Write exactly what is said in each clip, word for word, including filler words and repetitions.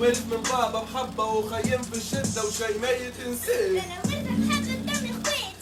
وارث من بابا محبة وخيم في الشدة وشي ما يتنساه. انا ورثة محبة دم اخواتي.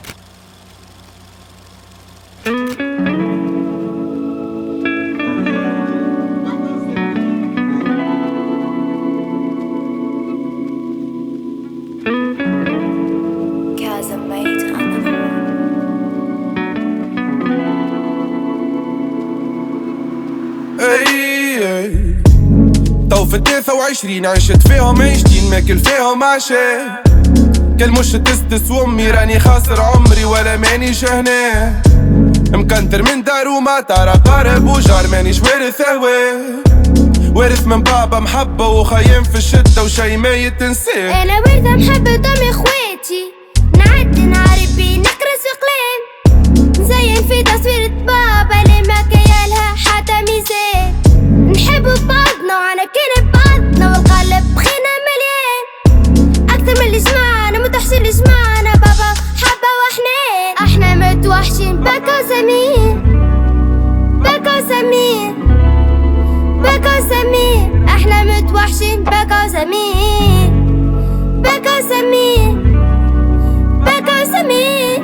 تو في التلاثة وعشرين عشت فيهم عشتين ماكل فيهم عشاء. كل مش تستس وامي راني خاسر عمري ولا ماني شهناه. مكنتر من دار وما ترى قارب وجار مانيش وارث هواه. وارث من بابا محبة وخيم في الشدة وشي ما يتنساه. انا ورثة محبة دم اخواتي. نعدي نهاري بي نقرس قلام. نزين في تصويرة بابا اللي ما كيالها حتى ميزان. نحب بعضنا وعنكين بعضنا والقلب بخينا مليان. أكثر من اللي جمعنا متوحشين اللي جمعنا بابا حبة وحنان. احنا متوحشين بكا وسمير بكا وسمير بكا وسمير. احنا متوحشين بكا وسمير بكا وسمير بكا وسمير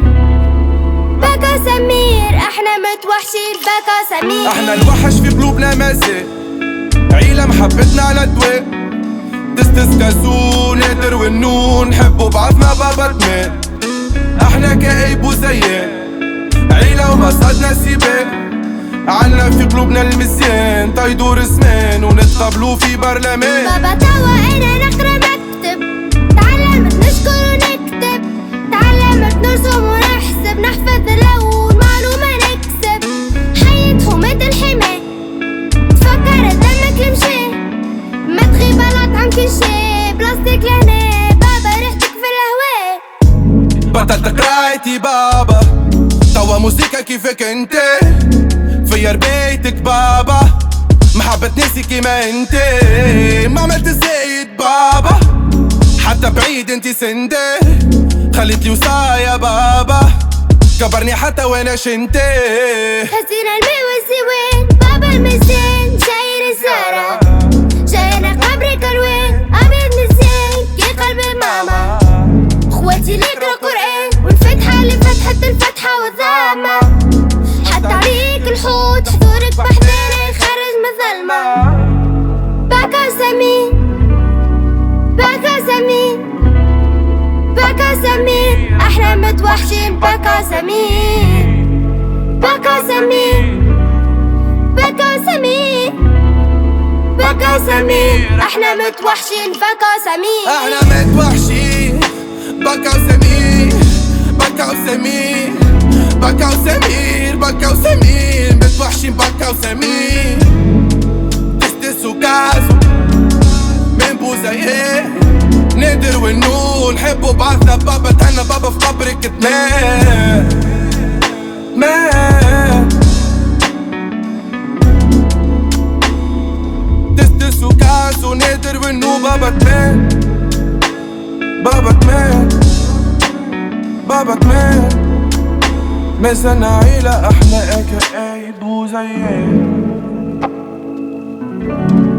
بكا وسمير. احنا متوحشين بكا وسمير. احنا الوحش في قلوبنا مازال. عيلة محبتنا على الدواء. تستس كازو نادر والنون نحبوا بعضنا بابا تمام. احنا كايب وزيان عيلة ومصادنا سيبان. عنا في قلوبنا المزيان تيدور زمان ونتقابلوا في برلمان. بابا توا انا نقرا مكتب. تعلمت نشكر ونكتب. تعلمت نرسم ونحسب. نحفظ الاول معلومة نكسب. حياة خمات الحماية تفكر دمك المشي. ما تغيب على طعم كل شي. بلاستيك لهنا بابا ريحتك في الهواء. بطلت قرايتي بابا توا موسيقى كيفك انت. فير بيتك بابا محبة ناسي كيما انت. ما عملت الزايد بابا حتى بعيد انت سندي. خليت لي وصايا بابا كبرني حتى وانا شنتي. هزينا الماء والزوين بابا المزيان. شاير الزهرة جاينا قبرك الوين. ابيض مزيان كي قلب ماما. اخواتي اللي يقرا قرآن والفتحة اللي فتحت الفتحة والضامة. حتى عليك الحوت حضورك بحذاري خارج من الظلمة. بكا وسمير بكا وسمير بكا وسمير. احنا متوحشين بكا وسمير بكا وسمير بكا وسمير بكا وسمير. احنا متوحشين بكا وسمير. احنا متوحشين بكا وسمير بكا وسمير بكا وسمير بكا وسمير. متوحشين بكا وسمير. تستس وكازو من بوزايين نادر والنون نحبوا بعضنا بابا. تهنى بابا في قبرك تمام مات. تستس وكازو نادر والنون بابا تمام بابا تمام بابا تمام. ما زلنا عيلة احنا اكايب وزيان.